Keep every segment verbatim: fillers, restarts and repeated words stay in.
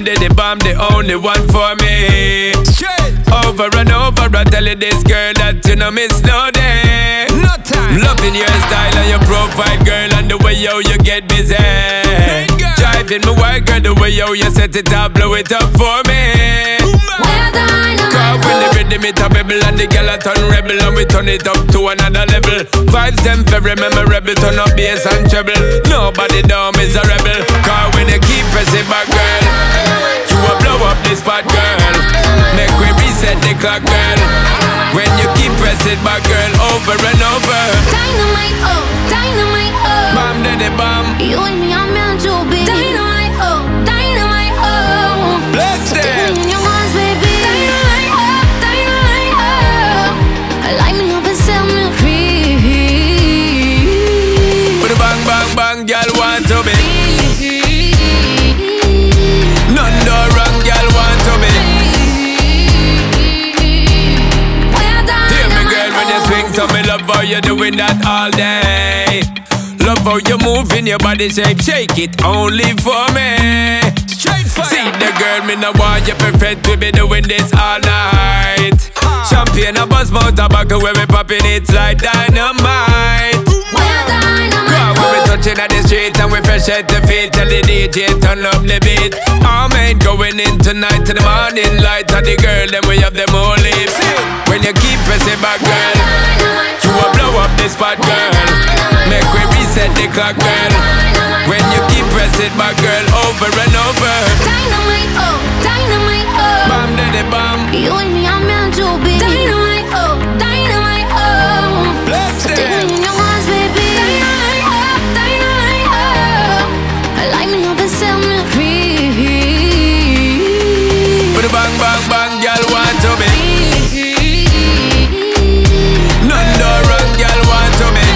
Bomb the bomb, the only one for me. Straight over and over, I tell you this girl that you know miss no day. No time. Loving your style and your profile, girl, and the way yo you get busy. Hey, driving my work, girl, the way yo you set it up, blow it up for me. Cause when the rhythm it a bubble and the girl a turn rebel and we turn it up to another level. Vibes them very memorable, turn up bass and treble. Nobody down is a rebel. Cause when you keep pressing back, girl, you will blow up this spot, girl. Make we reset the clock, girl. When you keep pressing back, girl, over and over. Dynamite, oh, dynamite, oh. Bomb daddy bomb. You and me are meant to be. Dynamite, oh, dynamite, oh. Bless them. Take me in your arms, baby. Dynamite, oh, dynamite, oh. Light me up and set me free. Put a bang, bang, bang, girl want to be. None do wrong, girl want to be. Hear me, girl, when you swing, so me love how you doing that all day. Love how you moving your body shape, shake it only for me. Straight fire. See the girl, me no want you perfect, we be doing this all night. Champagne and buzz mouth tobacco, where we popping it's like dynamite. Cause when we touching at the street and we fresh at the feet, tell the D J turn up the beat. Our man going in tonight to the morning light, and the girl then we have them all lips. When you keep pressing back, girl, you will blow up this spot, girl. Make we reset the clock, girl. When you keep pressing back, girl, over and over. Dynamite, oh, dynamite, oh. Bomb daddy bomb. You and me are meant to be. Dynamite, oh, dynamite, oh. Bless them. Take me in your arms, baby. Dynamite, oh, dynamite, oh. Light me up and set me free. Put a bang, bang, bang, girl want to be. None do wrong, girl want to be.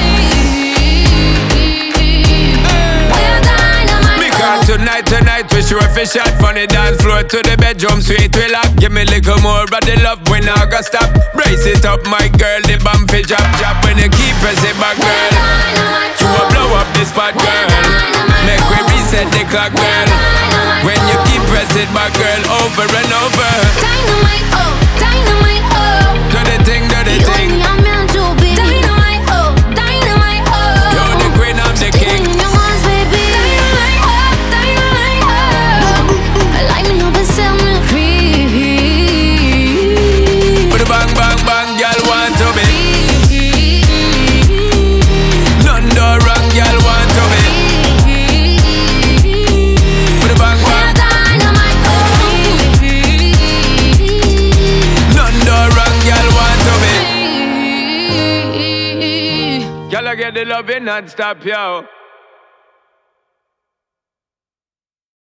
Because tonight, tonight we sure fi shot from the dance floor to the bedroom sweet we lock. Give me a little more of the love when I go stop. Brace it up, my girl, the bomb fi drop, drop. When you keep pressing back, girl, you will blow up this spot, girl. Make we reset the clock, girl. When you keep pressing back, girl, over and over. Dynamite, oh, dynamite, oh. Do the thing, do the You thing. and me are meant to be. Dynamite, oh, dynamite, oh. You're the queen, I'm the Take king. me in your arms, baby. Dynamite, oh, dynamite, oh. Light me up and set me free. Put a bang, bang, bang, girl want to be. None do wrong, girl want to be. Put a bang, bang. None do wrong, girl want to be. Girl, I get the loving non-stop, yo.